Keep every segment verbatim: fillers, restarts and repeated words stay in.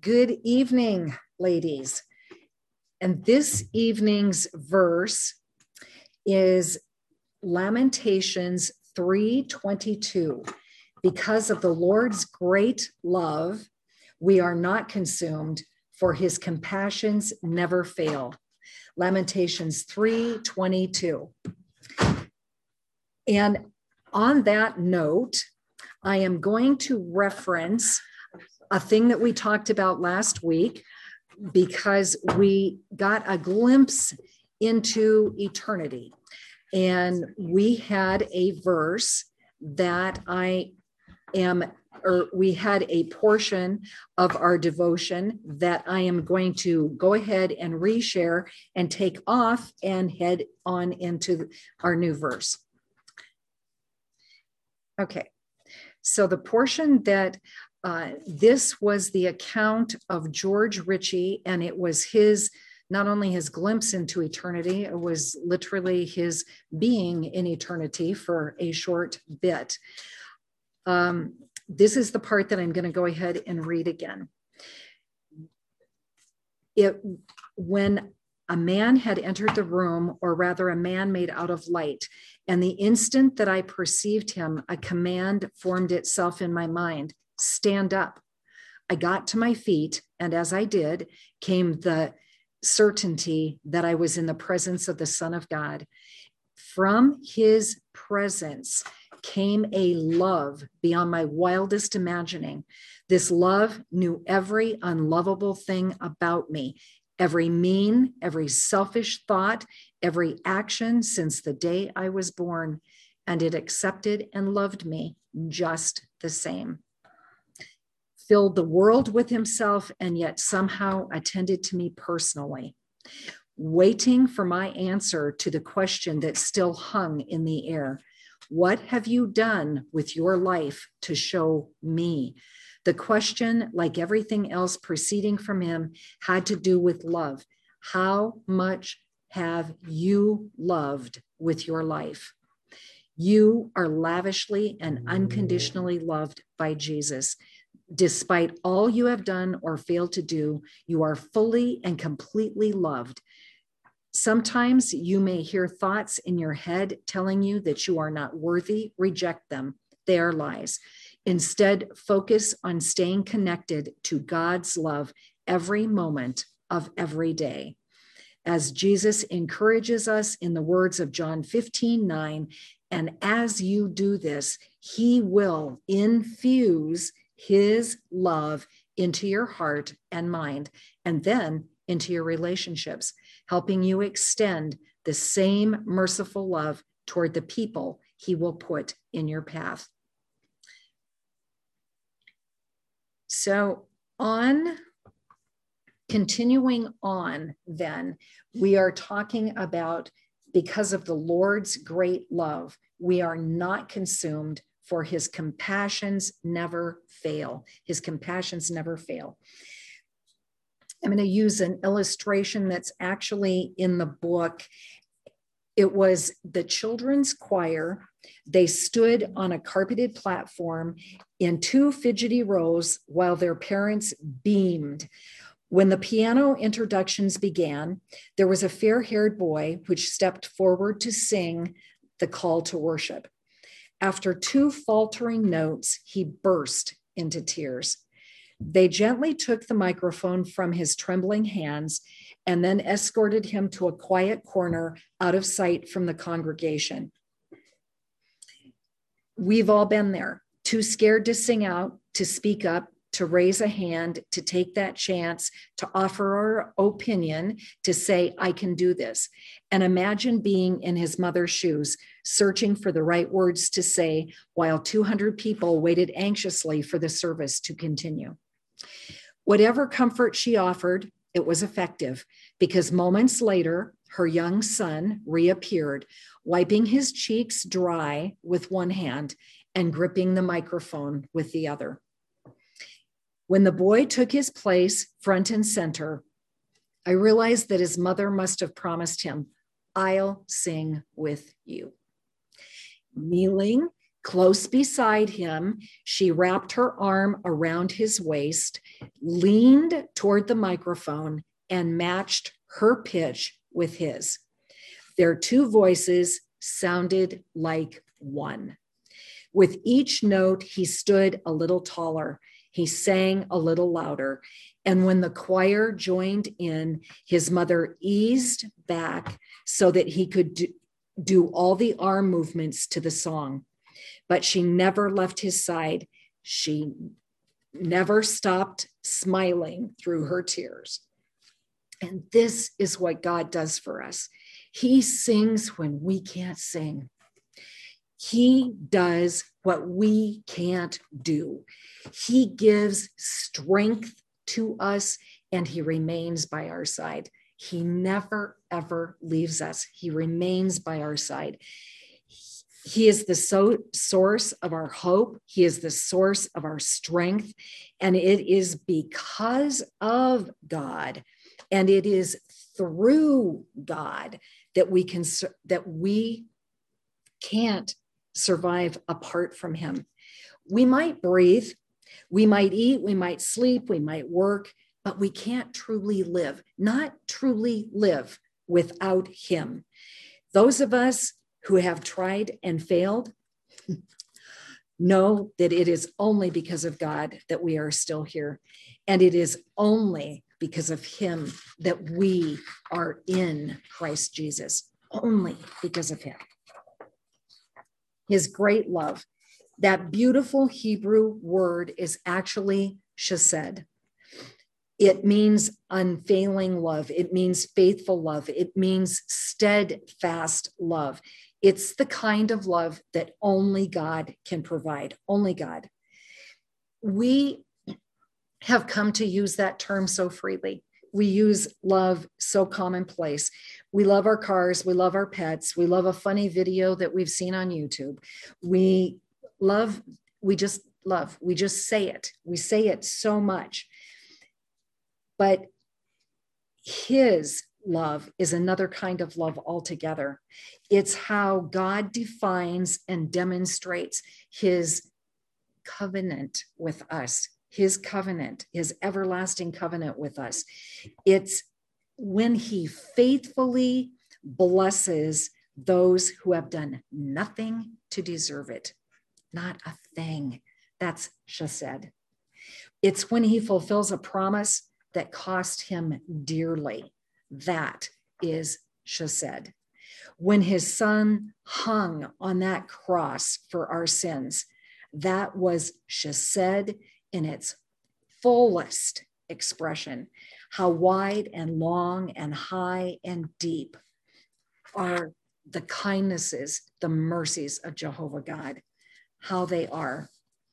Good evening, ladies. And this evening's verse is Lamentations three twenty-two. Because of the Lord's great love, we are not consumed, for his compassions never fail. Lamentations three twenty-two. And on that note, I am going to reference a thing that we talked about last week, because we got a glimpse into eternity. And we had a verse that I am, or we had a portion of our devotion that I am going to go ahead and reshare and take off and head on into our new verse. Okay, so the portion that Uh, this was the account of George Ritchie, and it was his, not only his glimpse into eternity, it was literally his being in eternity for a short bit. Um, this is the part that I'm going to go ahead and read again. It, when a man had entered the room, or rather a man made out of light, and the instant that I perceived him, a command formed itself in my mind: stand up. I got to my feet, and as I did, came the certainty that I was in the presence of the Son of God. From his presence came a love beyond my wildest imagining. This love knew every unlovable thing about me, every mean, every selfish thought, every action since the day I was born, and it accepted and loved me just the same. Filled the world with himself, and yet somehow attended to me personally, waiting for my answer to the question that still hung in the air. What have you done with your life to show me? The question, like everything else proceeding from him, had to do with love. How much have you loved with your life? You are lavishly and unconditionally loved by Jesus. Despite all you have done or failed to do, you are fully and completely loved. Sometimes you may hear thoughts in your head telling you that you are not worthy. Reject them. They are lies. Instead, focus on staying connected to God's love every moment of every day. As Jesus encourages us in the words of John fifteen nine, and as you do this, he will infuse his love into your heart and mind, and then into your relationships, helping you extend the same merciful love toward the people he will put in your path. So on, continuing on then, we are talking about, because of the Lord's great love, we are not consumed, for his compassions never fail. His compassions never fail. I'm going to use an illustration that's actually in the book. It was the children's choir. They stood on a carpeted platform in two fidgety rows while their parents beamed. When the piano introductions began, there was a fair-haired boy which stepped forward to sing the call to worship. After two faltering notes, he burst into tears. They gently took the microphone from his trembling hands and then escorted him to a quiet corner out of sight from the congregation. We've all been there, too scared to sing out, to speak up, to raise a hand, to take that chance, to offer our opinion, to say, I can do this. And imagine being in his mother's shoes, searching for the right words to say while two hundred people waited anxiously for the service to continue. Whatever comfort she offered, it was effective, because moments later, her young son reappeared, wiping his cheeks dry with one hand and gripping the microphone with the other. When the boy took his place front and center, I realized that his mother must have promised him, I'll sing with you. Kneeling, Close beside him, she wrapped her arm around his waist, leaned toward the microphone, and matched her pitch with his. Their two voices sounded like one. With each note, he stood a little taller. He sang a little louder. And when the choir joined in, his mother eased back so that he could do, do all the arm movements to the song. But she never left his side. She never stopped smiling through her tears. And this is what God does for us. He sings when we can't sing. He does what we can't do. He gives strength to us, and he remains by our side. He never, ever leaves us. He remains by our side. He is the so source of our hope. He is the source of our strength. And it is because of God, and it is through God that we can, that we can't survive apart from him. We might breathe, we might eat, we might sleep, we might work, but we can't truly live, not truly live without him. Those of us who have tried and failed know that it is only because of God that we are still here. And it is only because of him that we are in Christ Jesus, only because of him. His great love. That beautiful Hebrew word is actually chesed. It means unfailing love. It means faithful love. It means steadfast love. It's the kind of love that only God can provide, only God. We have come to use that term so freely. We use love so commonplace. We love our cars. We love our pets. We love a funny video that we've seen on YouTube. We love, we just love, we just say it. We say it so much. But his love is another kind of love altogether. It's how God defines and demonstrates his covenant with us, his covenant, his everlasting covenant with us. It's when he faithfully blesses those who have done nothing to deserve it, not a thing. That's chesed. It's when he fulfills a promise that cost him dearly. That is chesed. When his son hung on that cross for our sins, that was chesed in its fullest expression. How wide and long and high and deep are the kindnesses, the mercies of Jehovah God, how they are.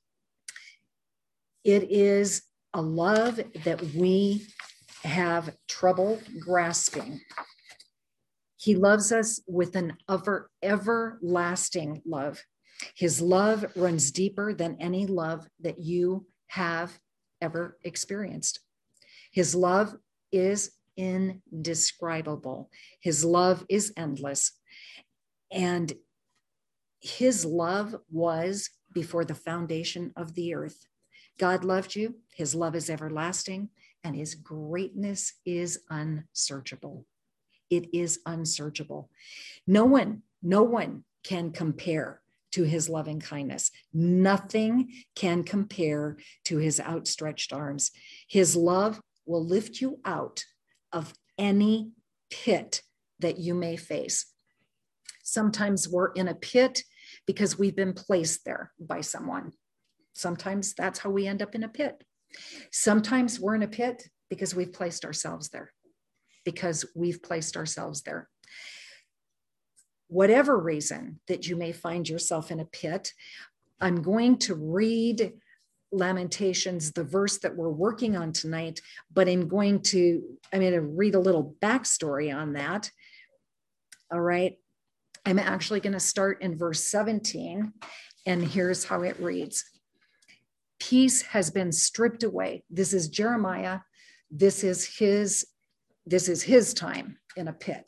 It is a love that we have trouble grasping. He loves us with an ever, everlasting love. His love runs deeper than any love that you have ever experienced. His love is indescribable. His love is endless. And his love was before the foundation of the earth. God loved you. His love is everlasting, and his greatness is unsearchable. It is unsearchable. No one, no one can compare to his loving kindness. Nothing can compare to his outstretched arms. His love will lift you out of any pit that you may face. Sometimes we're in a pit because we've been placed there by someone. Sometimes that's how we end up in a pit. Sometimes we're in a pit because we've placed ourselves there, because we've placed ourselves there. Whatever reason that you may find yourself in a pit, I'm going to read Lamentations, the verse that we're working on tonight, but I'm going to, I'm going to read a little backstory on that. All right. I'm actually going to start in verse seventeen, and here's how it reads. Peace has been stripped away. This is Jeremiah. This is his, this is his time in a pit.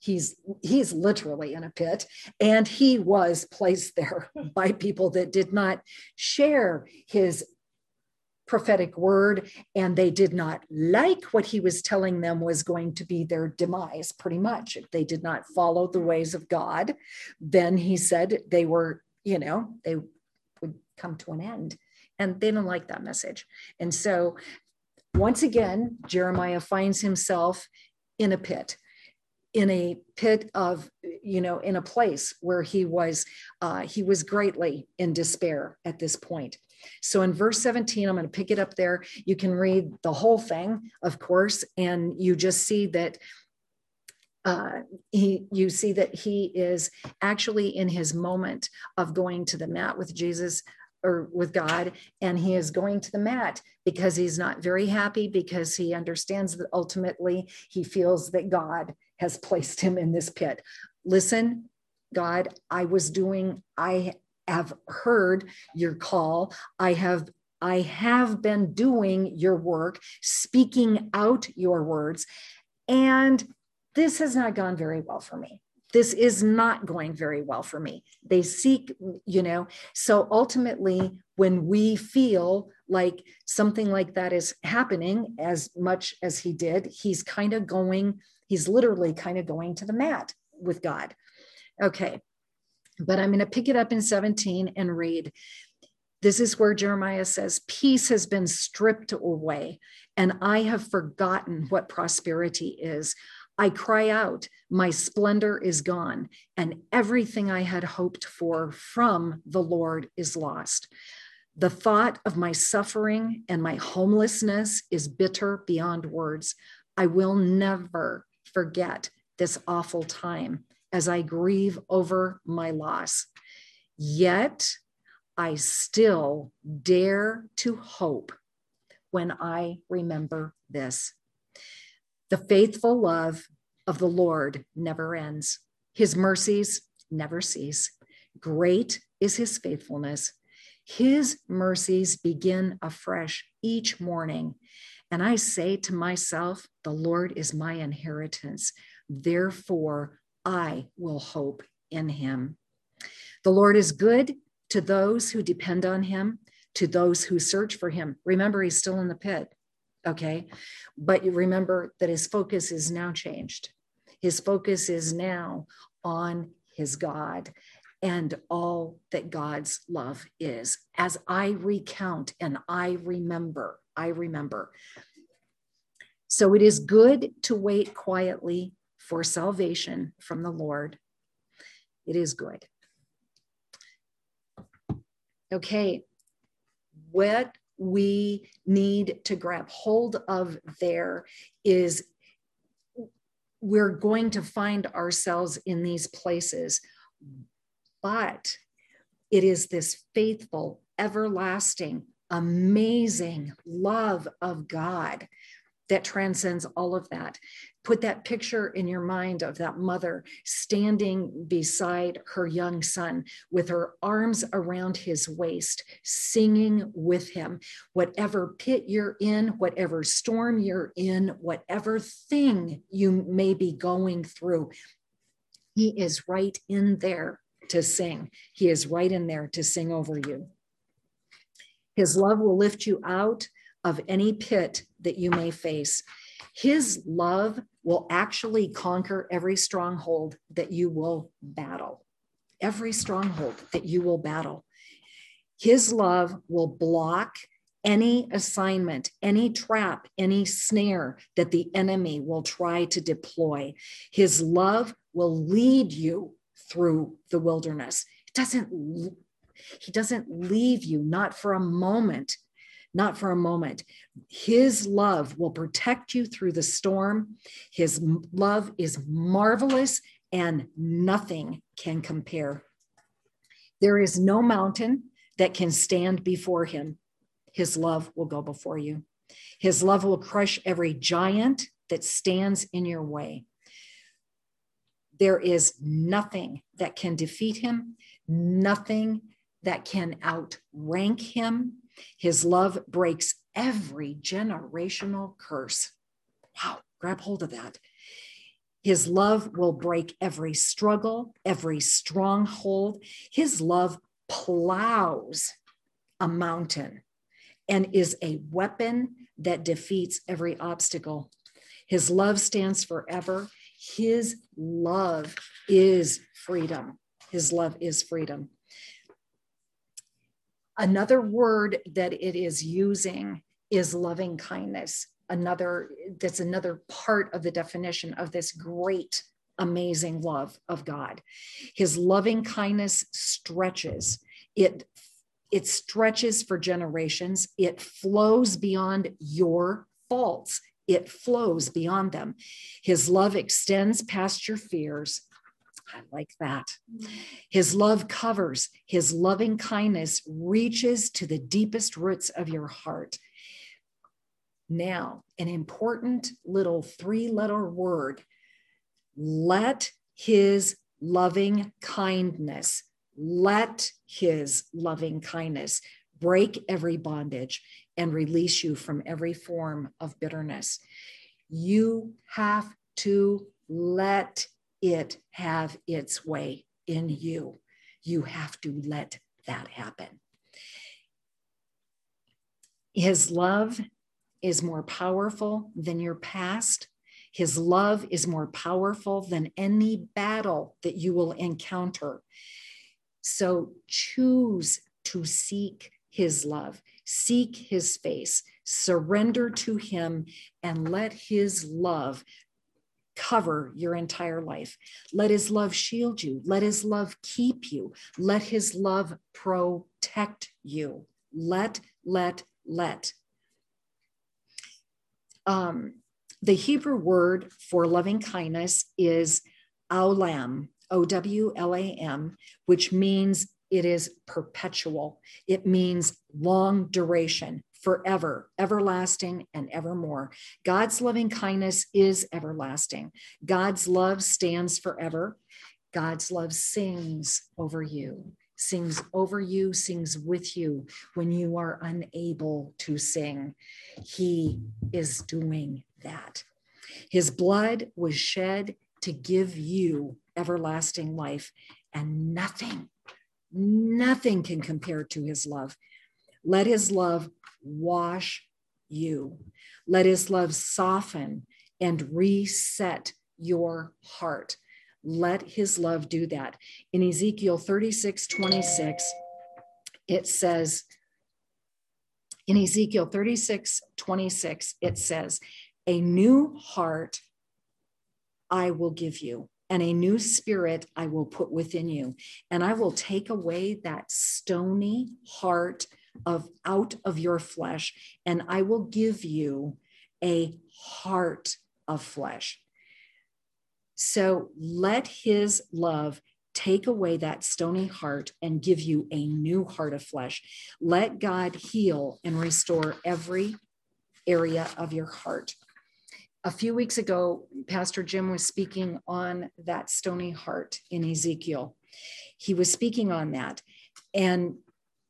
he's he's literally in a pit, and he was placed there by people that did not share his prophetic word, and they did not like what he was telling them was going to be their demise. Pretty much, if they did not follow the ways of God, then he said they were, you know, they would come to an end, and they didn't like that message. And so once again, Jeremiah finds himself in a pit, in a pit of, you know, in a place where he was, uh, he was greatly in despair at this point. So in verse seventeen, I'm going to pick it up there. You can read the whole thing, of course, and you just see that uh, he, you see that he is actually in his moment of going to the mat with Jesus, or with God, and he is going to the mat because he's not very happy, because he understands that ultimately he feels that God has placed him in this pit. Listen, God, I was doing, I have heard your call. I have, I have been doing your work, speaking out your words, and this has not gone very well for me. This is not going very well for me. They seek, you know, so ultimately, when we feel like something like that is happening, as much as he did, he's kind of going, he's literally kind of going to the mat with God. Okay, but I'm going to pick it up in seventeen and read. This is where Jeremiah says, peace has been stripped away, and I have forgotten what prosperity is. I cry out, my splendor is gone, and everything I had hoped for from the Lord is lost. The thought of my suffering and my homelessness is bitter beyond words. I will never forget this awful time as I grieve over my loss. Yet I still dare to hope when I remember this. The faithful love of the Lord never ends. His mercies never cease. Great is his faithfulness. His mercies begin afresh each morning. And I say to myself, the Lord is my inheritance. Therefore, I will hope in him. The Lord is good to those who depend on him, to those who search for him. Remember, he's still in the pit. Okay, but you remember that his focus is now changed. His focus is now on his God and all that God's love is. As I recount and I remember, I remember. So it is good to wait quietly for salvation from the Lord. It is good. Okay, what we need to grab hold of there is we're going to find ourselves in these places, but it is this faithful, everlasting, amazing love of God that transcends all of that. Put that picture in your mind of that mother standing beside her young son with her arms around his waist, singing with him. Whatever pit you're in, whatever storm you're in, whatever thing you may be going through, he is right in there to sing. He is right in there to sing over you. His love will lift you out of any pit that you may face. His love will actually conquer every stronghold that you will battle. Every stronghold that you will battle. His love will block any assignment, any trap, any snare that the enemy will try to deploy. His love will lead you through the wilderness. It doesn't, he doesn't leave you, not for a moment. Not for a moment. His love will protect you through the storm. His love is marvelous and nothing can compare. There is no mountain that can stand before him. His love will go before you. His love will crush every giant that stands in your way. There is nothing that can defeat him, nothing that can outrank him. His love breaks every generational curse. Wow, grab hold of that. His love will break every struggle, every stronghold. His love plows a mountain and is a weapon that defeats every obstacle. His love stands forever. His love is freedom. His love is freedom. Another word that it is using is loving kindness. Another, that's another part of the definition of this great, amazing love of God. His loving kindness stretches. It, it stretches for generations. It flows beyond your faults. It flows beyond them. His love extends past your fears. I like that. His love covers. His loving kindness reaches to the deepest roots of your heart. Now, an important little three-letter word. Let his loving kindness, let his loving kindness break every bondage and release you from every form of bitterness. You have to let it have its way in you. You have to let that happen. His love is more powerful than your past. His love is more powerful than any battle that you will encounter. So choose to seek his love, seek his face, surrender to him, and let his love cover your entire life. Let his love shield you. Let his love keep you. Let his love protect you. Let, let, let. Um, the Hebrew word for loving kindness is olam, O W L A M, which means it is perpetual. It means long duration, forever, everlasting, and evermore. God's loving kindness is everlasting. God's love stands forever. God's love sings over you, sings over you, sings with you when you are unable to sing. He is doing that. His blood was shed to give you everlasting life, and nothing, nothing can compare to his love. Let his love wash you. Let his love soften and reset your heart. Let his love do that. In Ezekiel thirty-six twenty-six, it says, in Ezekiel thirty-six twenty-six, it says, a new heart I will give you, and a new spirit I will put within you. And I will take away that stony heart of out of your flesh, and I will give you a heart of flesh. So let his love take away that stony heart and give you a new heart of flesh. Let God heal and restore every area of your heart. A few weeks ago, Pastor Jim was speaking on that stony heart in Ezekiel. He was speaking on that. And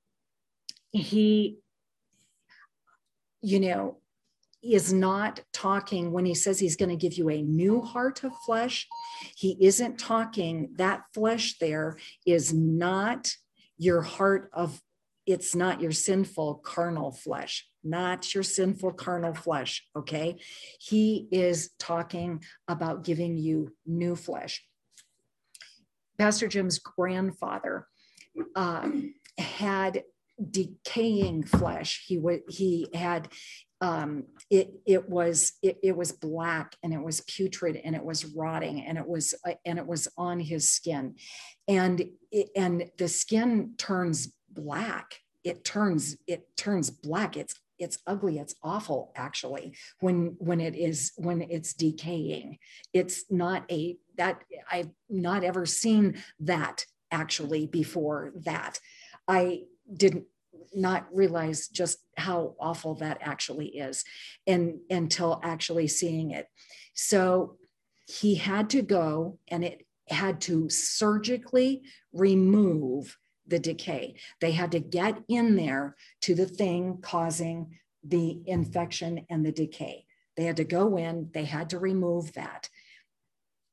he, you know, is not talking when he says he's going to give you a new heart of flesh. He isn't talking, that flesh there is not your heart of, it's not your sinful carnal flesh, not your sinful carnal flesh, okay? He is talking about giving you new flesh. Pastor Jim's grandfather uh, had decaying flesh. He would, he had, um, it, it was, it, it was black, and it was putrid, and it was rotting, and it was, uh, and it was on his skin, and it, and the skin turns black. It turns, it turns black. It's, it's ugly. It's awful, actually, when, when it is, when it's decaying. It's not a, that I've not ever seen that actually before that. I didn't not realize just how awful that actually is, and until actually seeing it. So he had to go, and it had to surgically remove the decay. They had to get in there to the thing causing the infection and the decay. They had to go in, they had to remove that.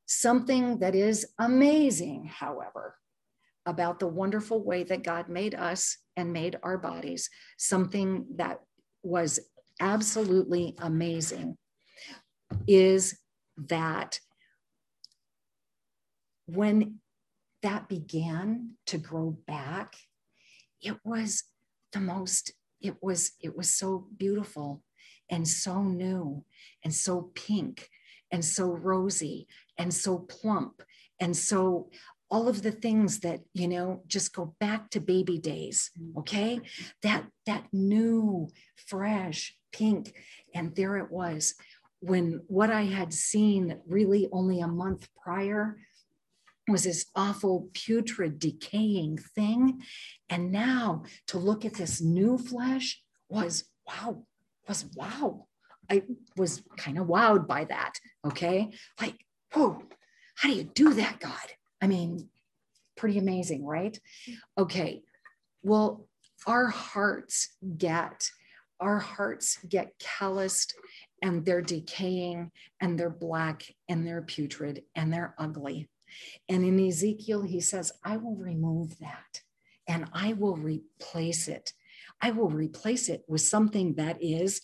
Something that is amazing, however, about the wonderful way that God made us and made our bodies, something that was absolutely amazing, is that when that began to grow back, it was the most, it was, it was so beautiful and so new and so pink and so rosy and so plump and so all of the things that, you know, just go back to baby days, okay? That, that new, fresh pink. And there it was, when what I had seen really only a month prior was this awful, putrid, decaying thing. And now to look at this new flesh was wow, was wow. I was kind of wowed by that, okay? Like, whoa, how do you do that, God? I mean, pretty amazing, right? Okay, well, our hearts get, our hearts get calloused and they're decaying and they're black and they're putrid and they're ugly. And in Ezekiel, he says, I will remove that and I will replace it. I will replace it with something that is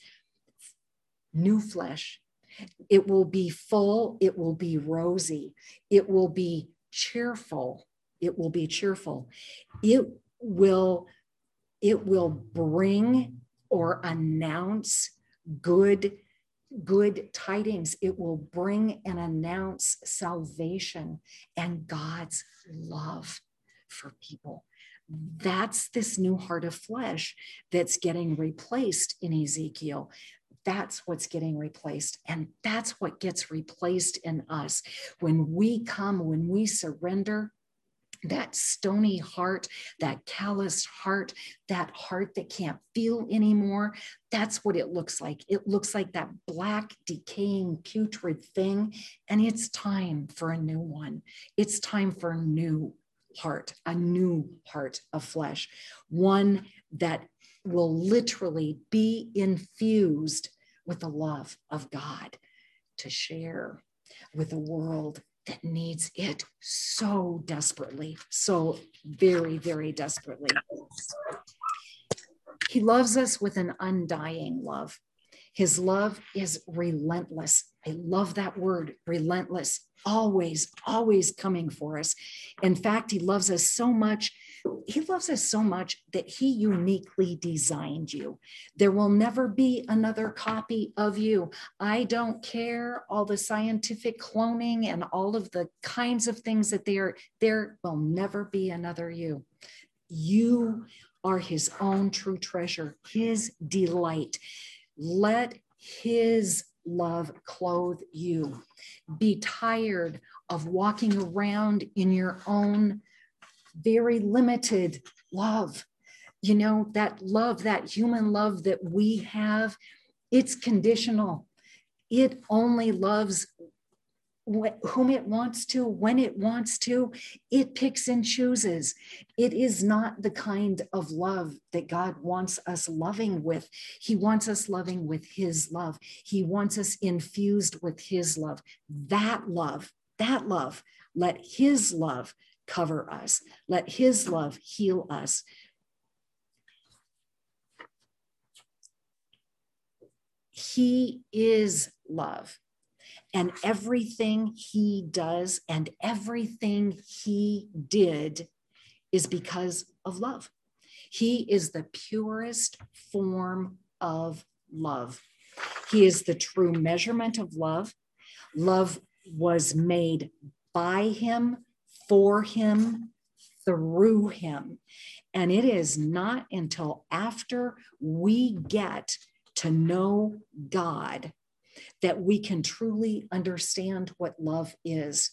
new flesh. It will be full. It will be rosy. It will be cheerful. It will be cheerful. It will, it will bring or announce good good tidings. It will bring and announce salvation and God's love for people. That's this new heart of flesh that's getting replaced in Ezekiel. That's what's getting replaced. And that's what gets replaced in us. When we come, when we surrender, that stony heart, that calloused heart, that heart that can't feel anymore, that's what it looks like. It looks like that black, decaying, putrid thing. And it's time for a new one. It's time for a new heart, a new heart of flesh, one that will literally be infused with the love of God to share with a world that needs it so desperately, so very, very desperately. He loves us with an undying love. His love is relentless. I love that word, relentless, always, always coming for us. In fact, he loves us so much. He loves us so much that he uniquely designed you. There will never be another copy of you. I don't care all the scientific cloning and all of the kinds of things that they are, there will never be another you. You are his own true treasure, his delight. Let his love clothe you. Be tired of walking around in your own very limited love. You know, that love, that human love that we have, it's conditional. It only loves whom it wants to, when it wants to. It picks and chooses. It is not the kind of love that God wants us loving with. He wants us loving with his love. He wants us infused with his love. That love, that love, let his love cover us. Let his love heal us. He is love. And everything he does and everything he did is because of love. He is the purest form of love. He is the true measurement of love. Love was made by him, for him, through him. And it is not until after we get to know God that we can truly understand what love is.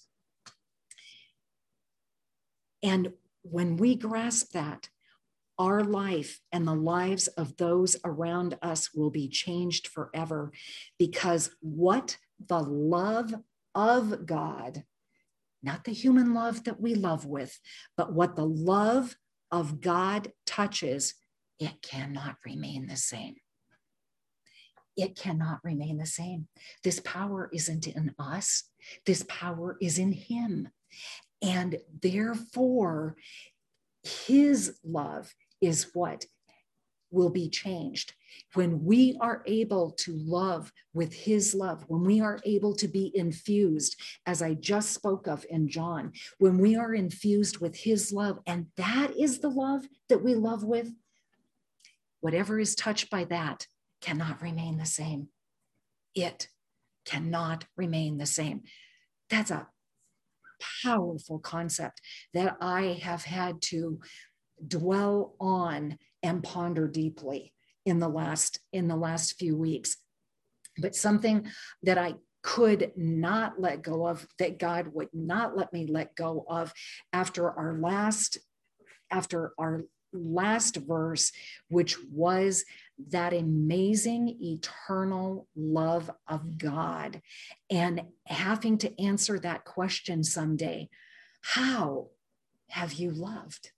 And when we grasp that, our life and the lives of those around us will be changed forever, because what the love of God, not the human love that we love with, but what the love of God touches, it cannot remain the same. it cannot remain the same. This power isn't in us. This power is in him. And therefore, his love is what will be changed. When we are able to love with his love, when we are able to be infused, as I just spoke of in John, when we are infused with his love, and that is the love that we love with, whatever is touched by that cannot remain the same. It cannot remain the same. That's a powerful concept that I have had to dwell on and ponder deeply in the last in the last few weeks. But something that I could not let go of, that God would not let me let go of after our last after our last verse, which was that amazing eternal love of God, and having to answer that question someday. How have you loved?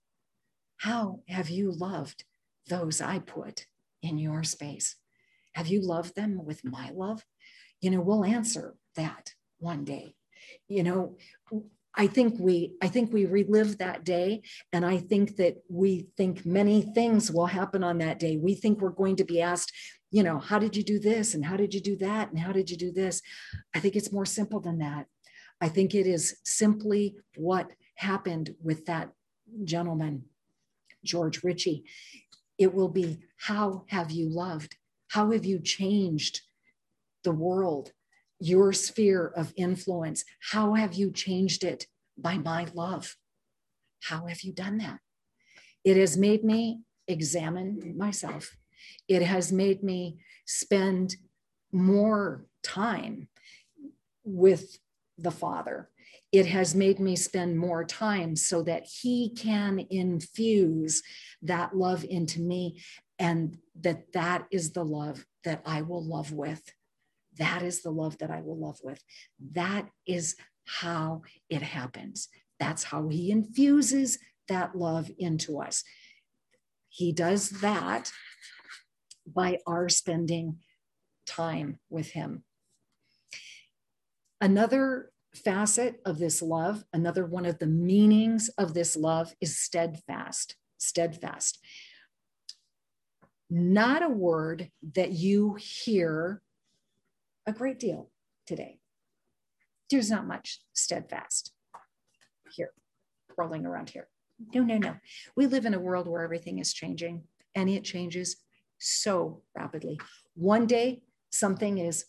How have you loved those I put in your space? Have you loved them with my love? You know, we'll answer that one day. You know, I think we, I think we relive that day. And I think that we think many things will happen on that day. We think we're going to be asked, you know, how did you do this? And how did you do that? And how did you do this? I think it's more simple than that. I think it is simply what happened with that gentleman, George Ritchie. It will be, how have you loved? How have you changed the world, your sphere of influence? How have you changed it by my love? How have you done that? It has made me examine myself. It has made me spend more time with the Father. It has made me spend more time so that he can infuse that love into me, and that that is the love that I will love with. That is the love that I will love with. That is how it happens. That's how he infuses that love into us. He does that by our spending time with him. Another facet of this love, another one of the meanings of this love, is steadfast. Steadfast. Not a word that you hear a great deal today. There's not much steadfast here, rolling around here. No, no, no. We live in a world where everything is changing, and it changes so rapidly. One day, something is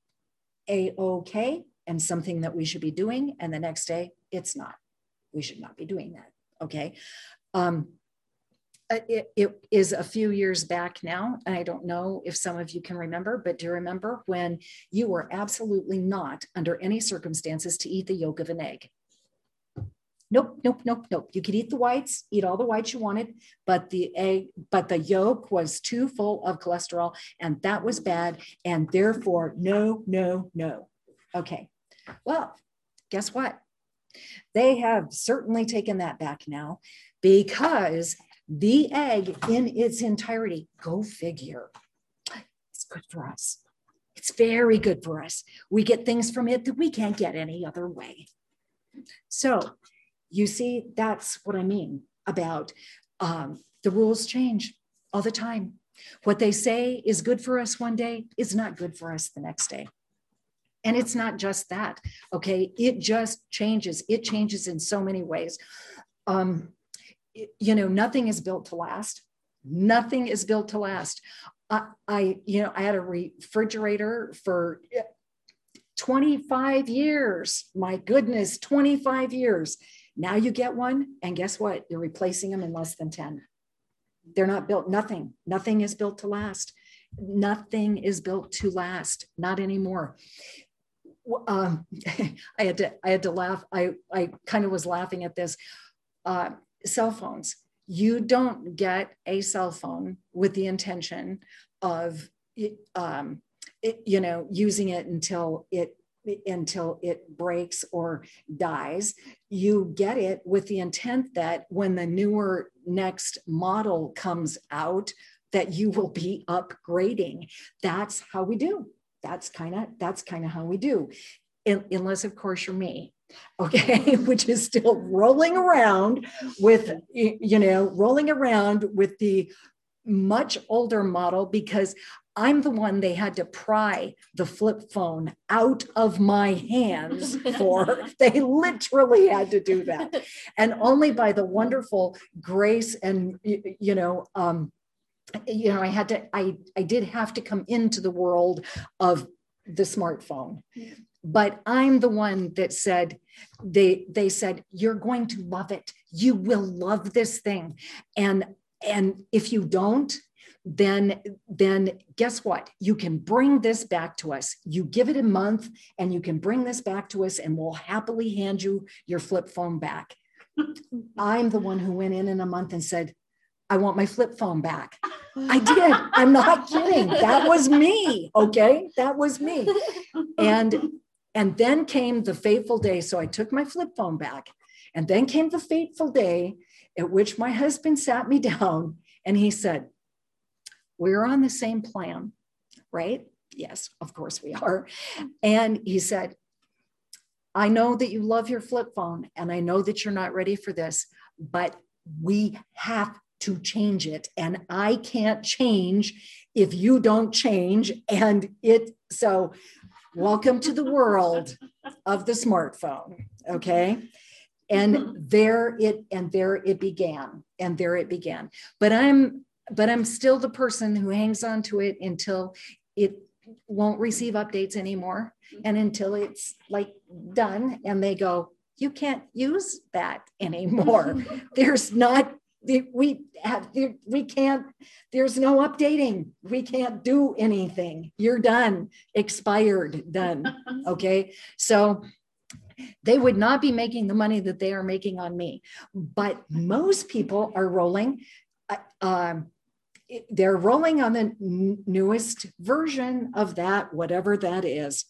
a-okay and something that we should be doing, and the next day, it's not. We should not be doing that, okay? Um, It, it is a few years back now, and I don't know if some of you can remember, but do you remember when you were absolutely not under any circumstances to eat the yolk of an egg? Nope, nope, nope, nope. You could eat the whites, eat all the whites you wanted, but the egg, but the yolk was too full of cholesterol, and that was bad, and therefore, no, no, no. Okay, well, guess what? They have certainly taken that back now, because the egg in its entirety, go figure, it's good for us. It's very good for us. We get things from it that we can't get any other way. So you see, that's what I mean about um, the rules change all the time. What they say is good for us one day is not good for us the next day. And it's not just that, okay? It just changes. It changes in so many ways. Um, you know, nothing is built to last. Nothing is built to last. I, I, you know, I had a refrigerator for twenty-five years. My goodness, twenty-five years. Now you get one, and guess what? You're replacing them in less than ten. They're not built, nothing. Nothing is built to last. Nothing is built to last, not anymore. Um, I had to, I had to laugh. I, I kind of was laughing at this. Uh, cell phones. You don't get a cell phone with the intention of, um, it, you know, using it until it until it breaks or dies. You get it with the intent that when the newer next model comes out, that you will be upgrading. That's how we do. That's kind of, that's kind of how we do. In, unless of course you're me, okay, which is still rolling around with, you know, rolling around with the much older model, because I'm the one they had to pry the flip phone out of my hands for. They literally had to do that. And only by the wonderful grace and, you know, um, you know, I had to, I, I did have to come into the world of the smartphone. But I'm the one that said, they, they said, you're going to love it. You will love this thing. And, and if you don't, then, then guess what? You can bring this back to us. You give it a month and you can bring this back to us and we'll happily hand you your flip phone back. I'm the one who went in in a month and said, I want my flip phone back. I did. I'm not kidding. That was me. Okay. That was me. And, and then came the fateful day. So I took my flip phone back, and then came the fateful day at which my husband sat me down and he said, we're on the same plan, right? Yes, of course we are. And he said, I know that you love your flip phone and I know that you're not ready for this, but we have to change it. And I can't change if you don't change. And it, so welcome to the world of the smartphone. Okay. And there it, and there it began, and there it began. But I'm, but I'm still the person who hangs on to it until it won't receive updates anymore. And until it's like done and they go, you can't use that anymore. There's not, we have, we can't, there's no updating. We can't do anything. You're done, expired, done. Okay. So they would not be making the money that they are making on me. But most people are rolling. Um, they're rolling on the newest version of that, whatever that is.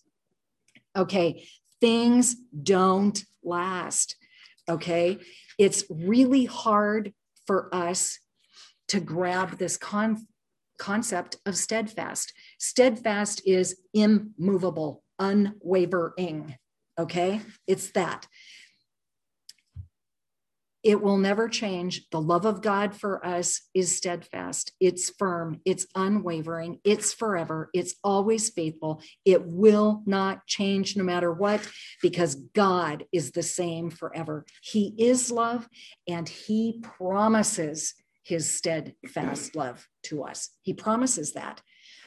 Okay, things don't last. Okay, it's really hard for us to grab this con concept of steadfast. Steadfast is immovable, unwavering. Okay, it's that. It will never change. The love of God for us is steadfast. It's firm. It's unwavering. It's forever. It's always faithful. It will not change no matter what, because God is the same forever. He is love, and he promises his steadfast love to us. He promises that.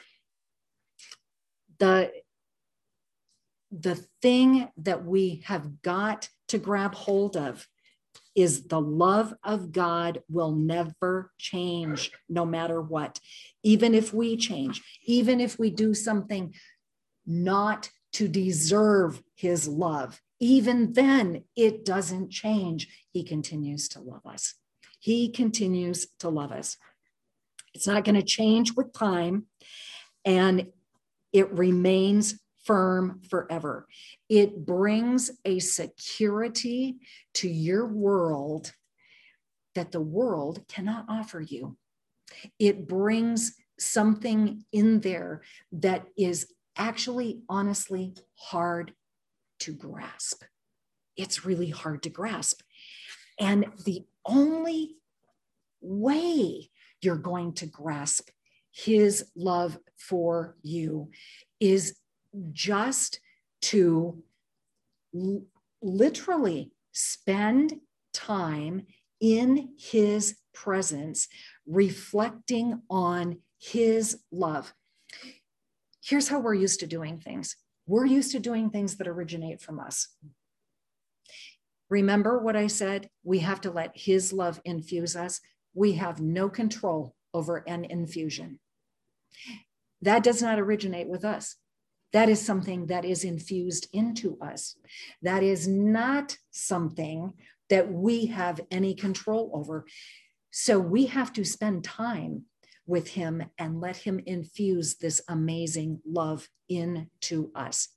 The, the thing that we have got to grab hold of is the love of God will never change no matter what. Even if we change, even if we do something not to deserve his love, even then it doesn't change. He continues to love us. He continues to love us. It's not going to change with time, and it remains firm forever. It brings a security to your world that the world cannot offer you. It brings something in there that is actually, honestly, hard to grasp. It's really hard to grasp. And the only way you're going to grasp his love for you is just to l- literally spend time in his presence, reflecting on his love. Here's how we're used to doing things. We're used to doing things that originate from us. Remember what I said? We have to let his love infuse us. We have no control over an infusion. That does not originate with us. That is something that is infused into us. That is not something that we have any control over. So we have to spend time with him and let him infuse this amazing love into us.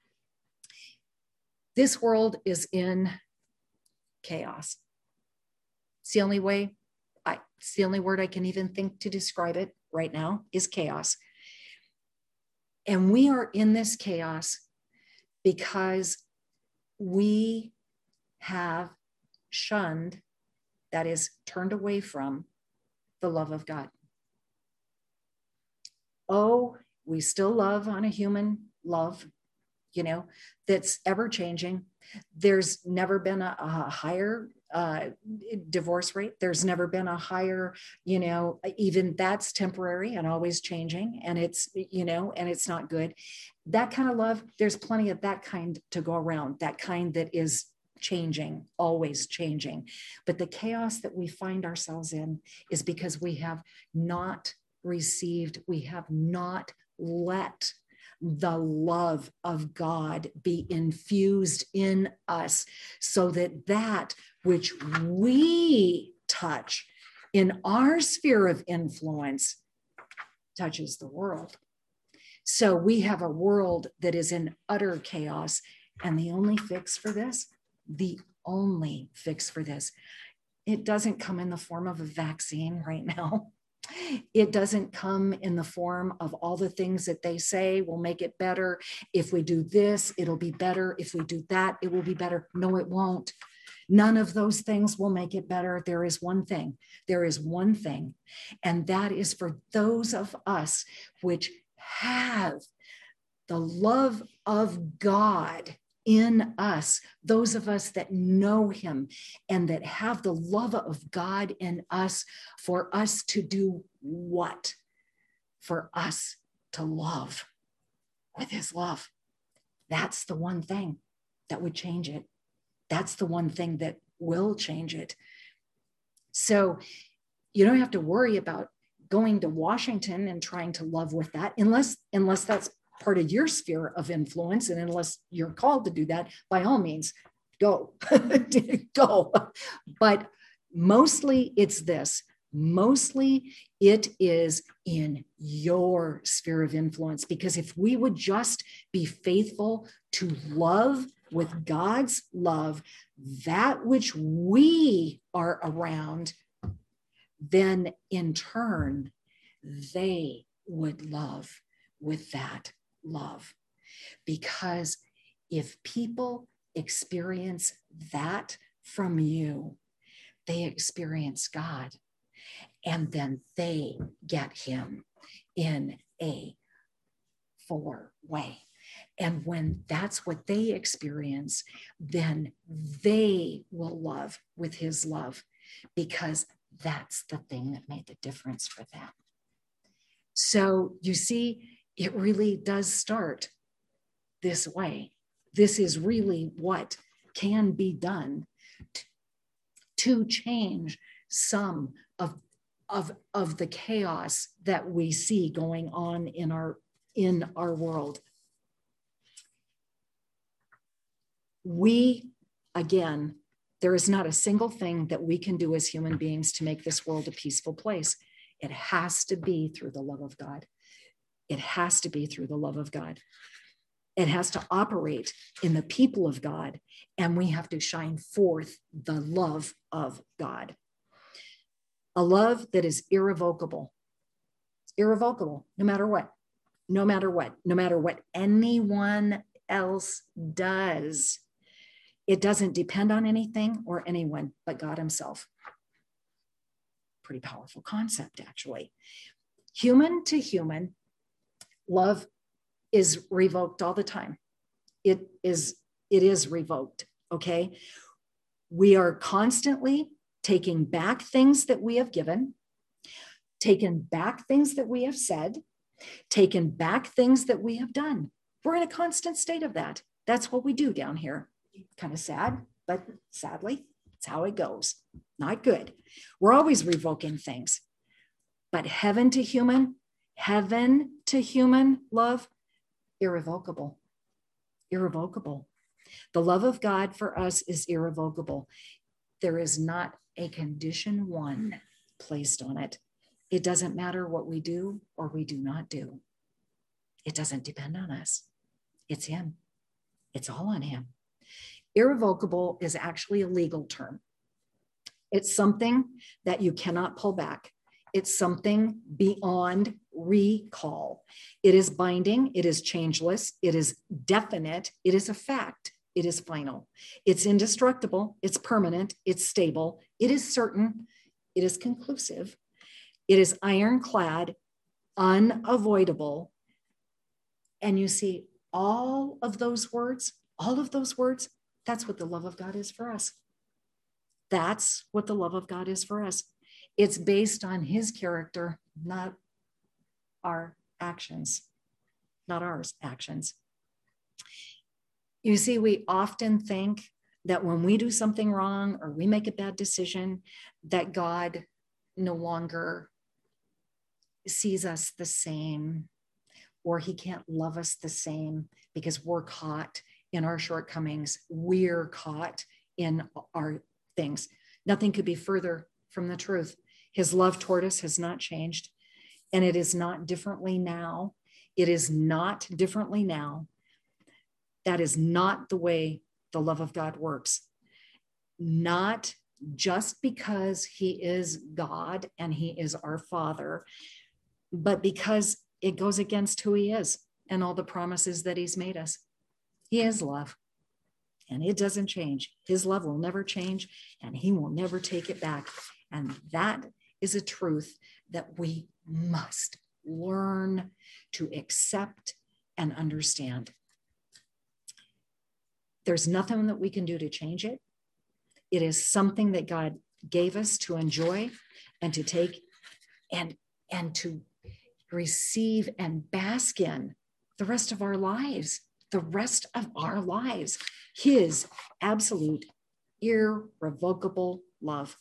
This world is in chaos. It's the only way, I, it's the only word I can even think to describe it. right now is chaos. And we are in this chaos because we have shunned, that is, turned away from the love of God. Oh, we still love on a human love, you know, that's ever changing. There's never been a, a higher uh, divorce rate. There's never been a higher, you know, even that's temporary and always changing. And it's, you know, and it's not good. That kind of love, there's plenty of that kind to go around, that kind that is changing, always changing. But the chaos that we find ourselves in is because we have not received, we have not let the love of God be infused in us, so that that which we touch in our sphere of influence touches the world. So we have a world that is in utter chaos, and the only fix for this, the only fix for this, it doesn't come in the form of a vaccine right now. It doesn't come in the form of all the things that they say will make it better. If we do this, it'll be better. If we do that, it will be better. No, it won't. None of those things will make it better. There is one thing. There is one thing. And that is for those of us which have the love of God in us, those of us that know him and that have the love of God in us, for us to do what? For us to love with his love. That's the one thing that would change it. That's the one thing that will change it. So you don't have to worry about going to Washington and trying to love with that, unless, unless that's part of your sphere of influence. And unless you're called to do that, by all means, go, go. But mostly it's this, mostly it is in your sphere of influence. Because if we would just be faithful to love with God's love, that which we are around, then in turn, they would love with that love. Because if people experience that from you, they experience God, and then they get him in a fuller way. And when that's what they experience, then they will love with his love, because that's the thing that made the difference for them. So you see, it really does start this way. This is really what can be done to, to change some of, of, of the chaos that we see going on in our, in our world. We, again, there is not a single thing that we can do as human beings to make this world a peaceful place. It has to be through the love of God. It has to be through the love of God. It has to operate in the people of God, and we have to shine forth the love of God. A love that is irrevocable. It's irrevocable, no matter what, no matter what, no matter what anyone else does. It doesn't depend on anything or anyone but God himself. Pretty powerful concept, actually. Human to human, love is revoked all the time. It is, it is revoked, okay? We are constantly taking back things that we have given, taking back things that we have said, taking back things that we have done. We're in a constant state of that. That's what we do down here. Kind of sad, but sadly, it's how it goes. Not good. We're always revoking things. But heaven to human, heaven to human love, irrevocable. Irrevocable. The love of God for us is irrevocable. There is not a condition one placed on it. It doesn't matter what we do or we do not do. It doesn't depend on us. It's him. It's all on him. Irrevocable is actually a legal term. It's something that you cannot pull back. It's something beyond recall. It is binding. It is changeless. It is definite. It is a fact. It is final. It's indestructible. It's permanent. It's stable. It is certain. It is conclusive. It is ironclad, unavoidable. And you see, all of those words, all of those words, that's what the love of God is for us. That's what the love of God is for us. It's based on his character, not our actions, not ours actions. You see, we often think that when we do something wrong or we make a bad decision, that God no longer sees us the same, or he can't love us the same because we're caught in our shortcomings. We're caught in our things. Nothing could be further from the truth. His love toward us has not changed, and it is not differently now. It is not differently now. That is not the way the love of God works. Not just because he is God and he is our Father, but because it goes against who he is and all the promises that he's made us. He is love, and it doesn't change. His love will never change, and he will never take it back. And that is a truth that we must learn to accept and understand. There's nothing that we can do to change it. It is something that God gave us to enjoy and to take and, and to receive and bask in the rest of our lives, the rest of our lives, his absolute, irrevocable love.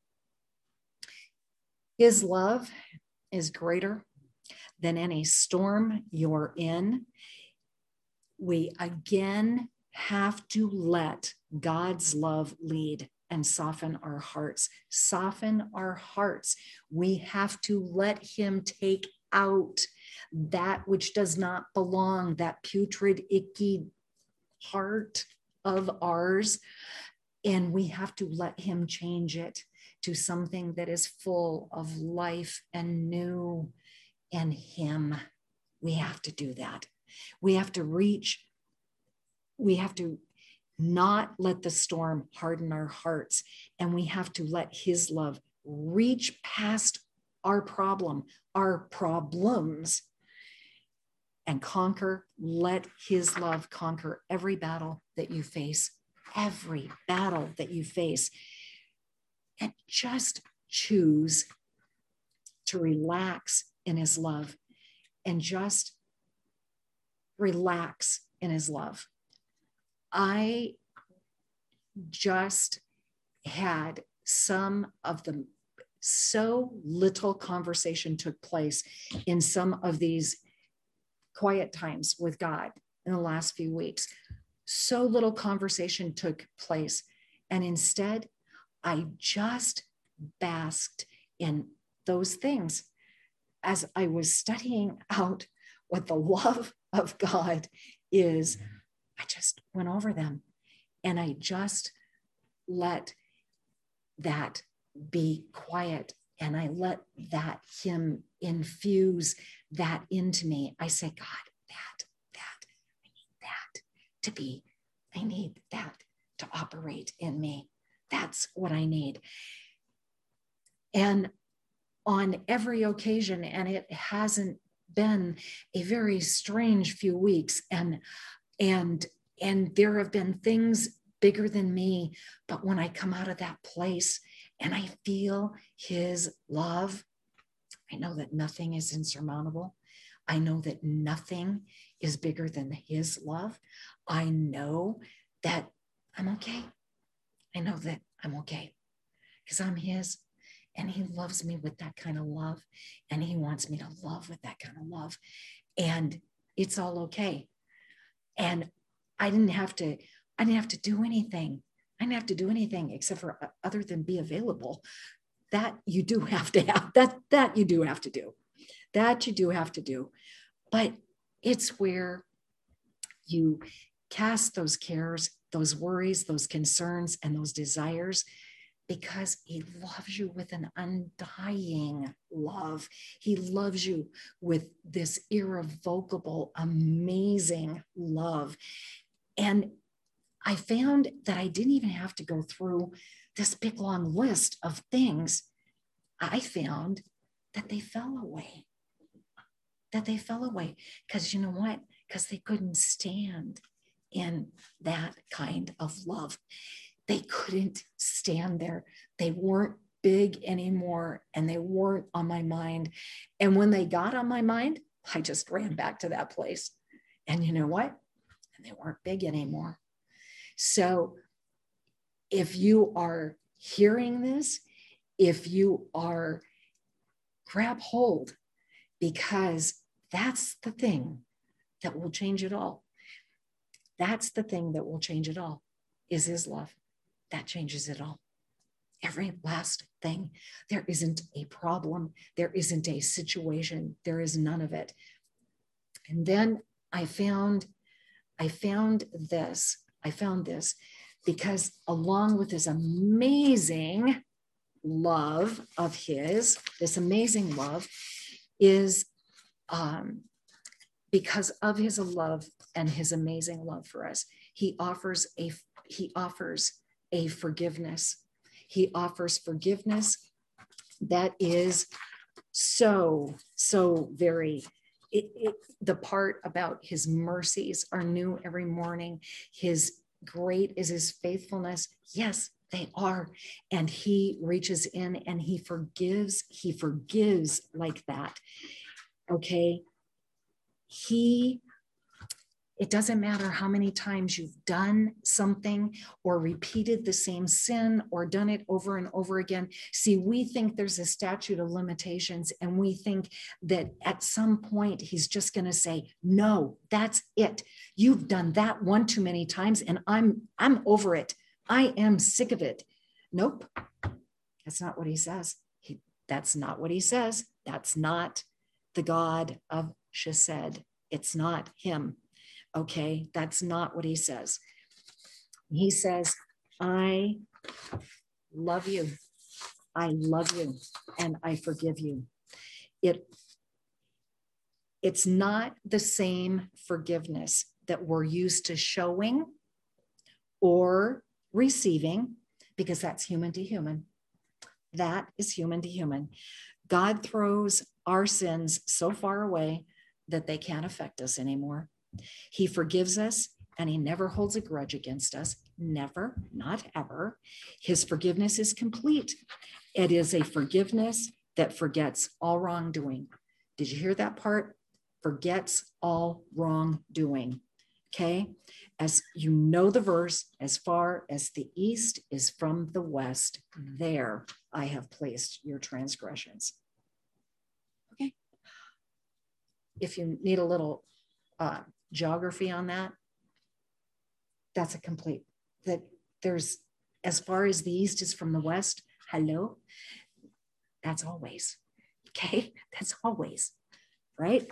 His love is greater than any storm you're in. We again have to let God's love lead and soften our hearts. Soften our hearts. We have to let him take out that which does not belong, that putrid, icky heart of ours. And we have to let him change it to something that is full of life and new in him. We have to do that. We have to reach, we have to not let the storm harden our hearts, and we have to let his love reach past our problem, our problems, and conquer. Let his love conquer every battle that you face, every battle that you face. And just choose to relax in his love and just relax in his love. I just had some of the so little conversation took place in some of these quiet times with God in the last few weeks. So little conversation took place. And instead, I just basked in those things as I was studying out what the love of God is. I just went over them, and I just let that be quiet, and I let that him infuse that into me. I say, God, that, that, I need that to be, I need that to operate in me. That's what I need. And on every occasion, and it hasn't been a very strange few weeks, and and and there have been things bigger than me, but when I come out of that place and I feel his love, I know that nothing is insurmountable. I know that nothing is bigger than his love. I know that I'm okay. I know that I'm okay because I'm his, and he loves me with that kind of love, and he wants me to love with that kind of love, and it's all okay. And I didn't have to, I didn't have to do anything. I didn't have to do anything except for uh, other than be available. That you do have to have, that, that you do have to do, that you do have to do. But it's where you cast those cares, those worries, those concerns, and those desires because he loves you with an undying love. He loves you with this irrevocable, amazing love. And I found that I didn't even have to go through this big long list of things. I found that they fell away, that they fell away. Because you know what? Because they couldn't stand in that kind of love. They couldn't stand there. They weren't big anymore, and they weren't on my mind. And when they got on my mind, I just ran back to that place. And you know what? And they weren't big anymore. So if you are hearing this, if you are, grab hold, because that's the thing that will change it all. That's the thing that will change it all, is his love. That changes it all. Every last thing. There isn't a problem. There isn't a situation. There is none of it. And then I found, I found this, I found this because along with this amazing love of his, this amazing love is um, because of his love and his amazing love for us, he offers a, he offers a forgiveness. He offers forgiveness that is so, so very, it, it, the part about his mercies are new every morning. His great is his faithfulness. Yes, they are. And he reaches in and he forgives. He forgives like that. Okay. He, it doesn't matter how many times you've done something or repeated the same sin or done it over and over again. See, we think there's a statute of limitations, and we think that at some point he's just going to say, no, that's it. You've done that one too many times, and I'm, I'm over it. I am sick of it. Nope. That's not what he says. He, that's not what he says. That's not the God of Chesed. It's not him. Okay, that's not what he says. He says, I love you. I love you and I forgive you. It, it's not the same forgiveness that we're used to showing or receiving, because that's human to human. That is human to human. God throws our sins so far away that they can't affect us anymore. He forgives us and he never holds a grudge against us. Never, not ever. His forgiveness is complete. It is a forgiveness that forgets all wrongdoing. Did you hear that part? Forgets all wrongdoing. Okay. As you know the verse, as far as the east is from the west, there I have placed your transgressions. Okay. If you need a little uh, geography on that, that's a complete, that there's, as far as the east is from the west, hello, that's always, okay, that's always, right?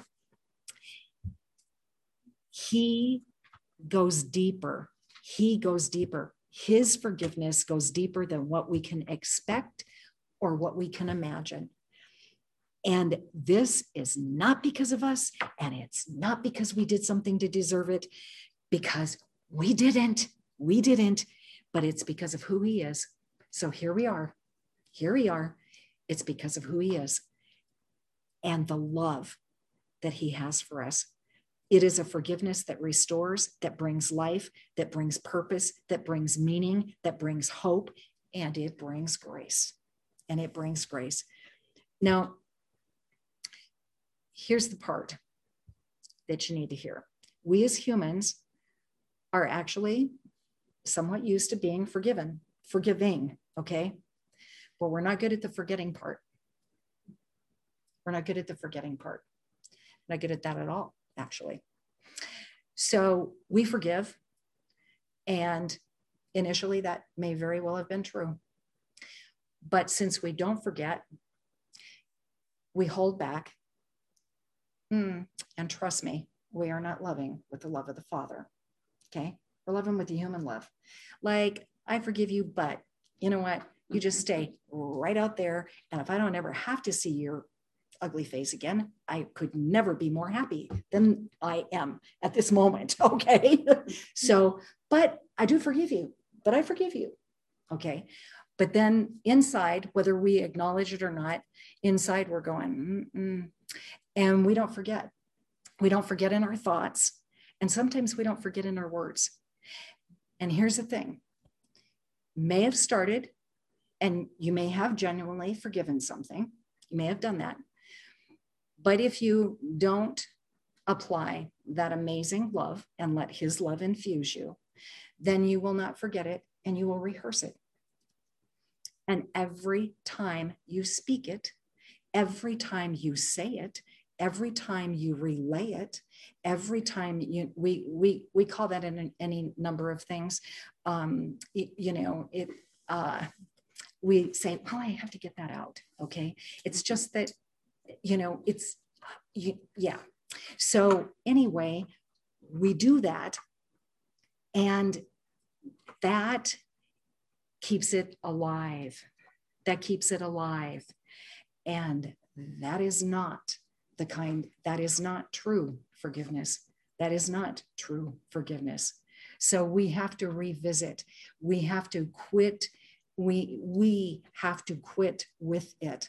He goes deeper, he goes deeper. His forgiveness goes deeper than what we can expect or what we can imagine. And this is not because of us, and it's not because we did something to deserve it, because we didn't, we didn't, but it's because of who he is. So here we are, here we are. It's because of who he is and the love that he has for us. It is a forgiveness that restores, that brings life, that brings purpose, that brings meaning, that brings hope, and it brings grace. And it brings grace. Now, here's the part that you need to hear. We as humans are actually somewhat used to being forgiven, forgiving, okay? But we're not good at the forgetting part. We're not good at the forgetting part. Not good at that at all, actually. So we forgive, and initially that may very well have been true. But since we don't forget, we hold back. Mm, and trust me, we are not loving with the love of the Father. Okay. We're loving with the human love. Like, I forgive you, but you know what? You just stay right out there. And if I don't ever have to see your ugly face again, I could never be more happy than I am at this moment. Okay. So, but I do forgive you, but I forgive you. Okay. But then inside, whether we acknowledge it or not, inside we're going, mm-mm. And we don't forget. We don't forget in our thoughts. And sometimes we don't forget in our words. And here's the thing, may have started, and you may have genuinely forgiven something. You may have done that. But if you don't apply that amazing love and let his love infuse you, then you will not forget it and you will rehearse it. And every time you speak it, every time you say it, every time you relay it, every time you, we, we, we call that in any number of things. Um, it, you know, it, uh, we say, well, I have to get that out. Okay. It's just that, you know, it's, you, yeah. So anyway, we do that, and that keeps it alive. That keeps it alive. And that is not the kind, that is not true forgiveness. That is not true forgiveness. So we have to revisit. We have to quit. We, we have to quit with it.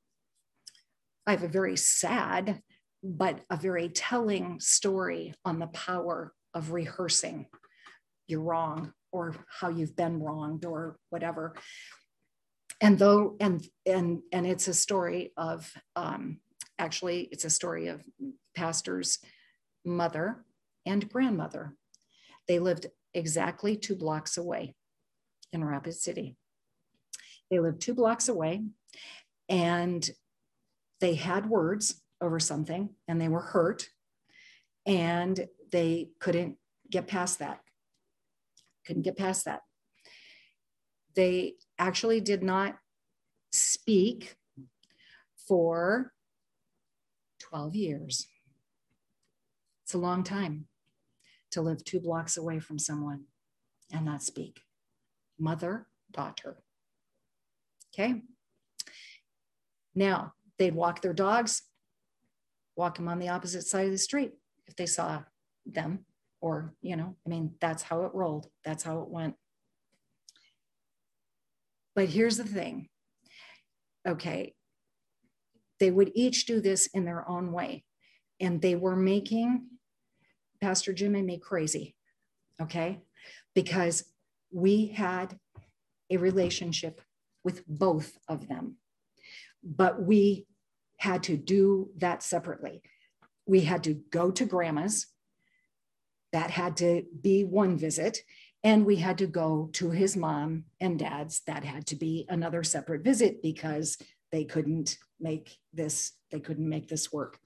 I have a very sad, but a very telling story on the power of rehearsing you're wrong, or how you've been wronged, or whatever. And though, and and and it's a story of, um, actually, it's a story of pastor's mother and grandmother. They lived exactly two blocks away in Rapid City. They lived two blocks away, and they had words over something, and they were hurt, and they couldn't get past that. Couldn't get past that. They actually did not speak for twelve years. It's a long time to live two blocks away from someone and not speak. Mother, daughter. Okay. Now, they'd walk their dogs, walk them on the opposite side of the street if they saw them, or, you know, I mean, that's how it rolled. That's how it went. But here's the thing. Okay. They would each do this in their own way. And they were making Pastor Jim and me crazy. Okay. Because we had a relationship with both of them, but we had to do that separately. We had to go to grandma's. That had to be one visit. And we had to go to his mom and dad's. That had to be another separate visit, because they couldn't make this, they couldn't make this work.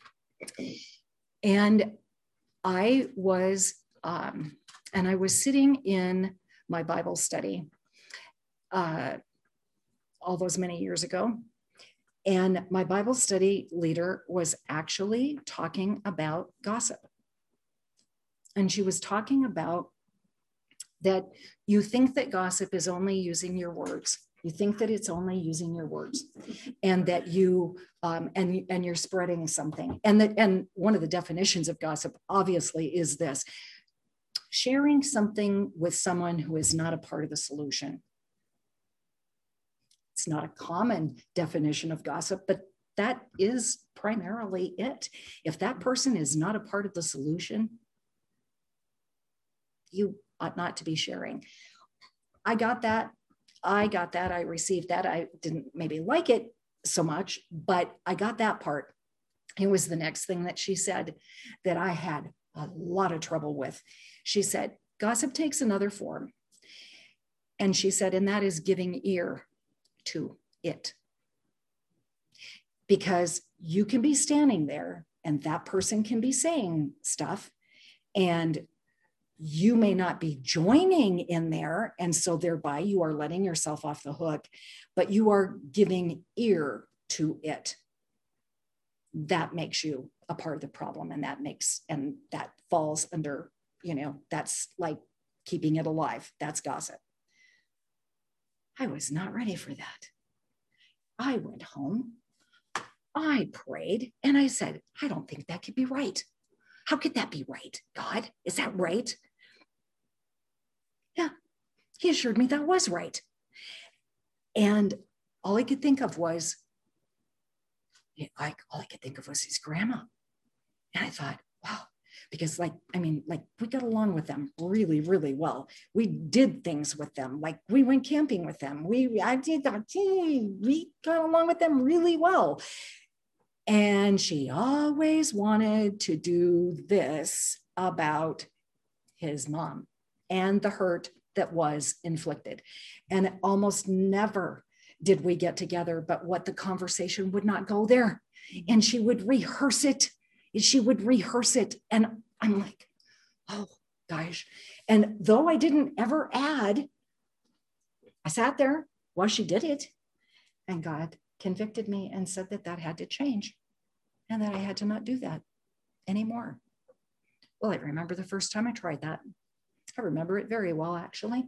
And I was, um, and I was sitting in my Bible study uh, all those many years ago. And my Bible study leader was actually talking about gossip. And she was talking about that you think that gossip is only using your words. You think that it's only using your words, and that you, um, and, and you're spreading something. And that, and one of the definitions of gossip, obviously, is this: sharing something with someone who is not a part of the solution. It's not a common definition of gossip, but that is primarily it. If that person is not a part of the solution, you ought not to be sharing. I got that. I got that. I received that. I didn't maybe like it so much, but I got that part. It was the next thing that she said that I had a lot of trouble with. She said, gossip takes another form. And she said, and that is giving ear to it. Because you can be standing there and that person can be saying stuff, and you may not be joining in there. And so thereby you are letting yourself off the hook, but you are giving ear to it. That makes you a part of the problem. And that makes, and that falls under, you know, that's like keeping it alive. That's gossip. I was not ready for that. I went home, I prayed, and I said, I don't think that could be right. How could that be right? God, is that right? Yeah, he assured me that was right. And all I could think of was, like, all I could think of was his grandma. And I thought, wow, because like, I mean, like we got along with them really, really well. We did things with them. Like we went camping with them. We, I did that. We got along with them really well. And she always wanted to do this about his mom and the hurt that was inflicted. And almost never did we get together, but what the conversation would not go there. And she would rehearse it. She would rehearse it. And I'm like, oh gosh. And though I didn't ever add, I sat there while she did it, and God convicted me and said that that had to change and that I had to not do that anymore. Well, I remember the first time I tried that. I remember it very well, actually.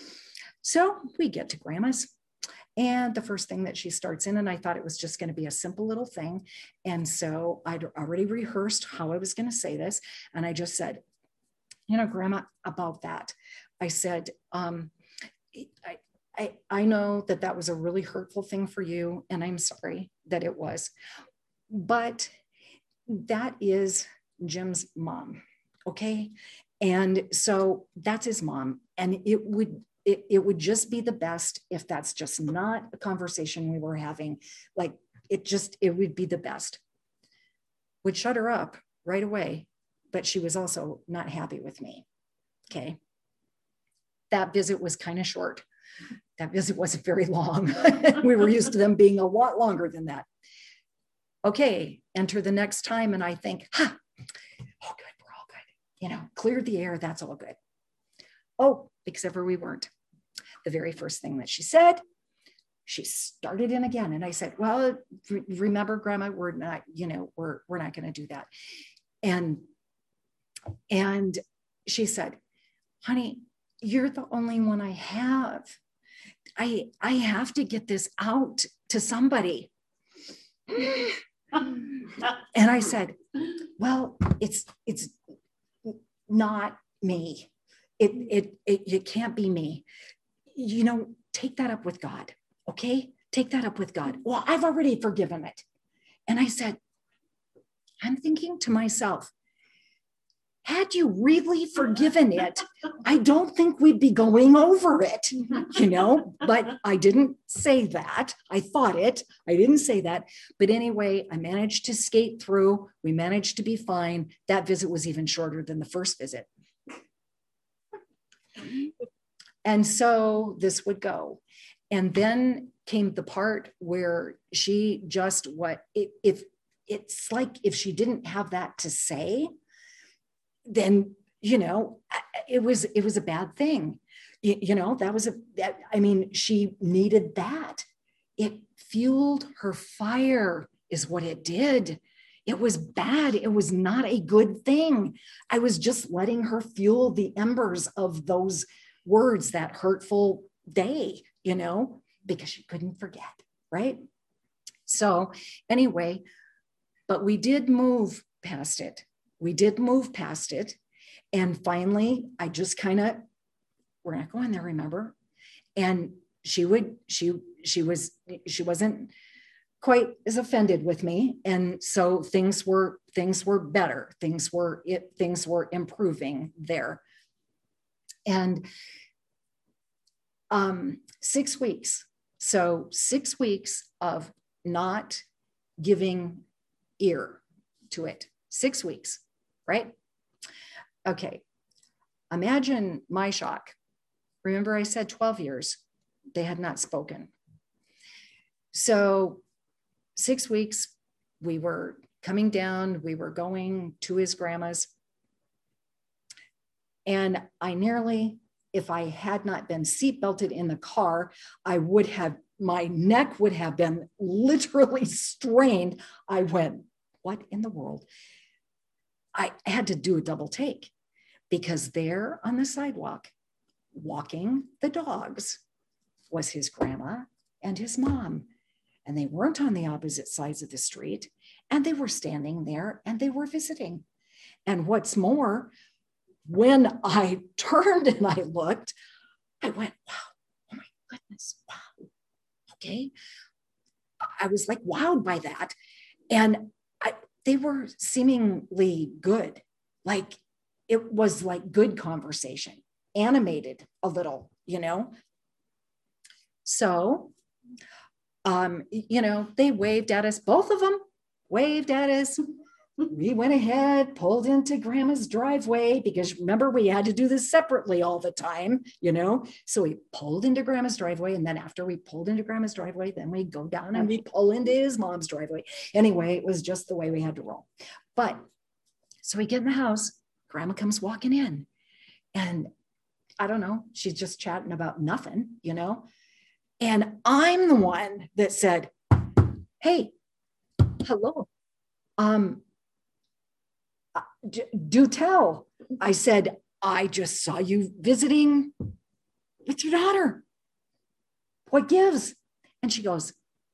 So we get to Grandma's, and the first thing that she starts in, and I thought it was just going to be a simple little thing. And so I'd already rehearsed how I was going to say this. And I just said, you know, Grandma, about that, I said, um, I, I, I know that that was a really hurtful thing for you, and I'm sorry that it was, but that is Jim's mom, okay? And so that's his mom, and it would It, it would just be the best if that's just not a conversation we were having. Like it just, it would be the best. Would shut her up right away, but she was also not happy with me. Okay. That visit was kind of short. That visit wasn't very long. We were used to them being a lot longer than that. Okay, enter the next time, and I think, ha, oh good, we're all good. You know, cleared the air, that's all good. Oh, except for we weren't. The very first thing that she said, she started in again. And I said, well, re- remember, Grandma, we're not, you know, we're, we're not going to do that. And, and she said, honey, you're the only one I have. I, I have to get this out to somebody. And I said, well, it's, it's not me. It, it, it, it can't be me. You know, take that up with God. Okay. Take that up with God. Well, I've already forgiven it. And I said, I'm thinking to myself, had you really forgiven it, I don't think we'd be going over it, you know, but I didn't say that. I thought it, I didn't say that. But anyway, I managed to skate through. We managed to be fine. That visit was even shorter than the first visit. And so this would go. And then came the part where she just what, it, if it's like if she didn't have that to say, then, you know, it was, it was a bad thing. You, you know, that was a, that, I mean, she needed that. It fueled her fire is what it did. It was bad. It was not a good thing. I was just letting her fuel the embers of those words that hurtful day, you know, because she couldn't forget, right? So anyway, but we did move past it. We did move past it. And finally, I just kind of, we're not going there, remember? And she would, she, she was, she wasn't quite as offended with me. And so things were, things were better. Things were, it, things were improving there. And um, six weeks. So six weeks of not giving ear to it. Six weeks, right? Okay. Imagine my shock. Remember I said twelve years, they had not spoken. So six weeks, we were coming down, we were going to his grandma's. And I nearly, if I had not been seatbelted in the car, I would have, my neck would have been literally strained. I went, what in the world? I had to do a double take because there on the sidewalk, walking the dogs was his grandma and his mom. And they weren't on the opposite sides of the street. And they were standing there and they were visiting. And what's more, when I turned and I looked, I went, wow, oh my goodness, wow. Okay. I was like wowed by that. And I, they were seemingly good. Like it was like good conversation, animated a little, you know? So, um, you know, they waved at us, both of them waved at us. We went ahead, pulled into grandma's driveway because remember, we had to do this separately all the time, you know? So we pulled into grandma's driveway. And then after we pulled into grandma's driveway, then we go down and we pull into his mom's driveway. Anyway, it was just the way we had to roll. But so we get in the house, grandma comes walking in and I don't know, she's just chatting about nothing, you know? And I'm the one that said, hey, hello. Um, do tell. I said, I just saw you visiting with your daughter. What gives? And she goes,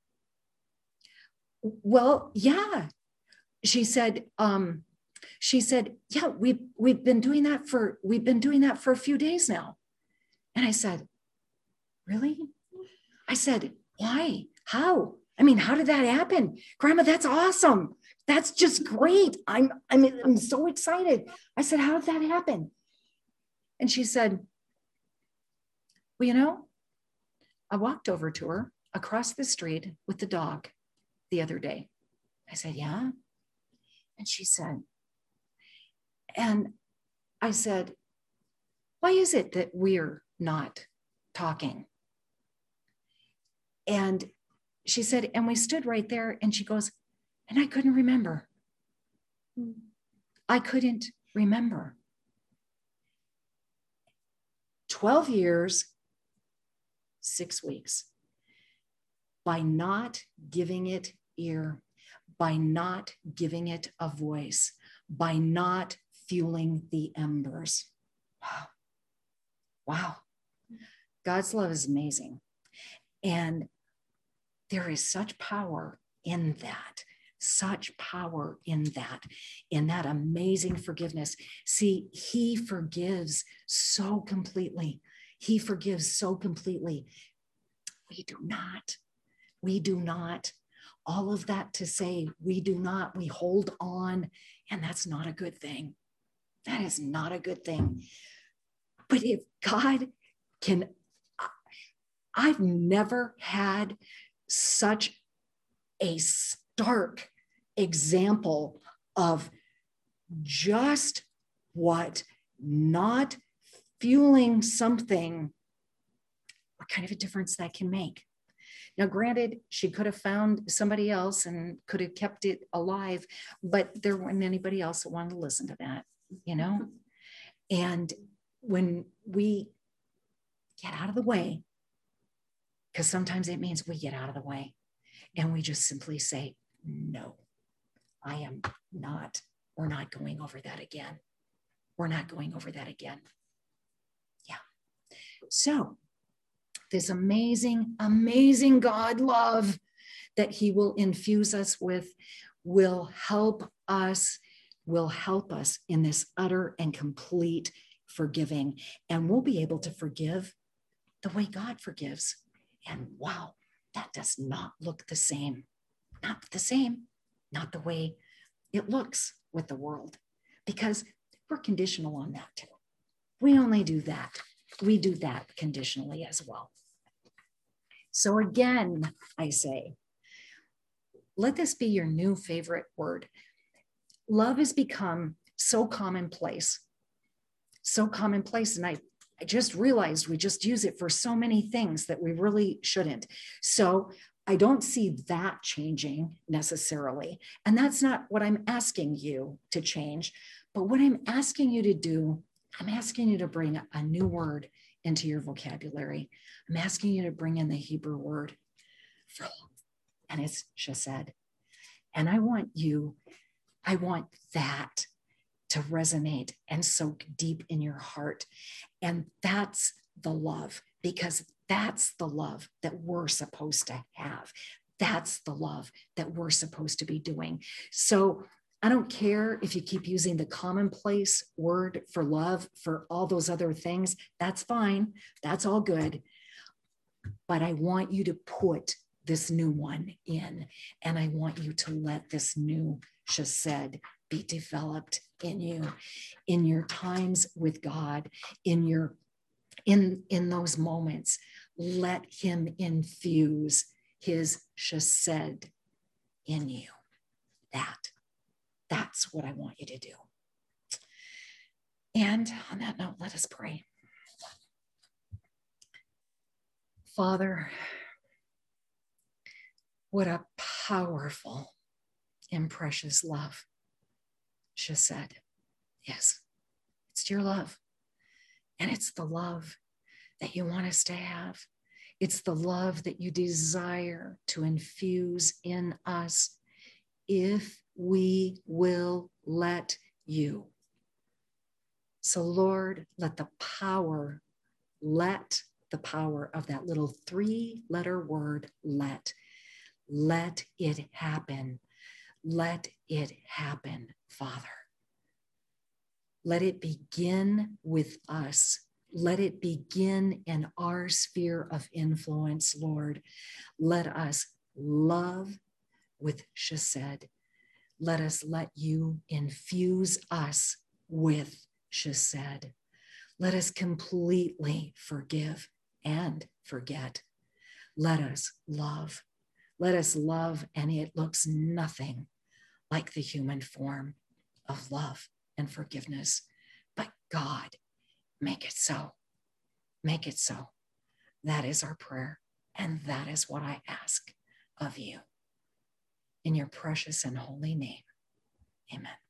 well, yeah. She said, um, she said, yeah, we've, we've been doing that for, we've been doing that for a few days now. And I said, really? I said, why? How? I mean, how did that happen? Grandma, that's awesome. That's just great. I'm, I mean, I'm so excited. I said, how did that happen? And she said, well, you know, I walked over to her across the street with the dog the other day. I said, yeah. And she said, and I said, why is it that we're not talking? And she said, and we stood right there and she goes, and I couldn't remember. I couldn't remember. twelve years, six weeks. By not giving it ear, by not giving it a voice, by not fueling the embers. Wow. Wow. God's love is amazing. And there is such power in that, such power in that, in that amazing forgiveness. See, he forgives so completely. He forgives so completely. We do not. We do not. All of that to say we do not, we hold on, and that's not a good thing. That is not a good thing. But if God can, I've never had such a stark example of just what not fueling something, what kind of a difference that can make. Now, granted, she could have found somebody else and could have kept it alive, but there wasn't anybody else that wanted to listen to that, you know? And when we get out of the way, because sometimes it means we get out of the way and we just simply say, no, I am not, we're not going over that again. We're not going over that again. Yeah. So this amazing, amazing God love that he will infuse us with will help us, will help us in this utter and complete forgiving. And we'll be able to forgive the way God forgives. And wow, that does not look the same. Not the same, not the way it looks with the world, because we're conditional on that too. We only do that. We do that conditionally as well. So again, I say, let this be your new favorite word. Love has become so commonplace, so commonplace. And I, I just realized we just use it for so many things that we really shouldn't. So I don't see that changing necessarily. And that's not what I'm asking you to change. But what I'm asking you to do, I'm asking you to bring a new word into your vocabulary. I'm asking you to bring in the Hebrew word for love, and it's chesed. And I want you, I want that to resonate and soak deep in your heart. And that's the love, because That's the love that we're supposed to have. That's the love that we're supposed to be doing. So I don't care if you keep using the commonplace word for love for all those other things. That's fine. That's all good. But I want you to put this new one in, and I want you to let this new chesed be developed in you, in your times with God, in your in in those moments. Let him infuse his chesed in you. That that's what I want you to do. And on that note, let us pray. Father, what a powerful and precious love chesed is. It's your love. And it's the love that you want us to have. It's the love that you desire to infuse in us if we will let you. So Lord, let the power, let the power of that little three-letter word, let, let it happen. Let it happen, Father. Let it begin with us. Let it begin in our sphere of influence, Lord. Let us love with chesed. Let us let you infuse us with chesed. Let us completely forgive and forget. Let us love. Let us love, and it looks nothing like the human form of love and forgiveness. But God, make it so. Make it so. That is our prayer, and that is what I ask of you. In your precious and holy name, amen.